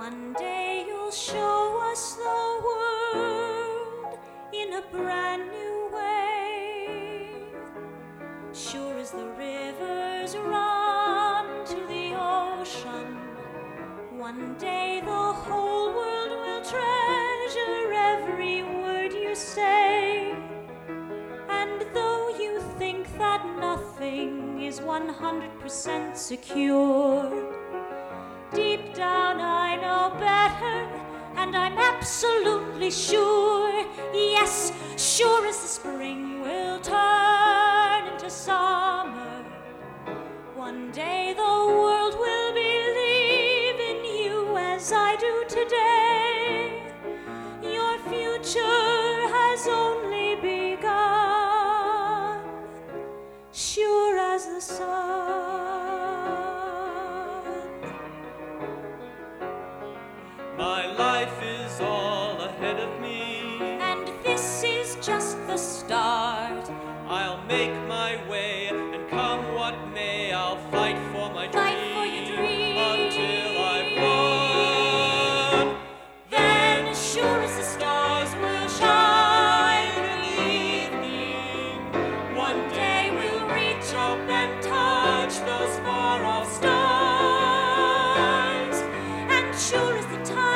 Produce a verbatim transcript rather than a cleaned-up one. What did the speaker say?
One day you'll show us the world in a brand new way. Sure as the rivers run to the ocean, one day the whole world will treasure every word you say. And though you think that nothing is one hundred percent secure, deep down I know better, and I'm absolutely sure, yes, sure as the spring will turn into summer, one day the world will believe in you as I do today. Your future has only begun, sure as the sun. My life is all ahead of me, And this is just the start. I'll make my way, and come what may, I'll fight for my dream, Fight for your dream. until I've won. Then sure as the stars will shine in the evening, one day we'll reach up and touch those far off stars. And sure as the time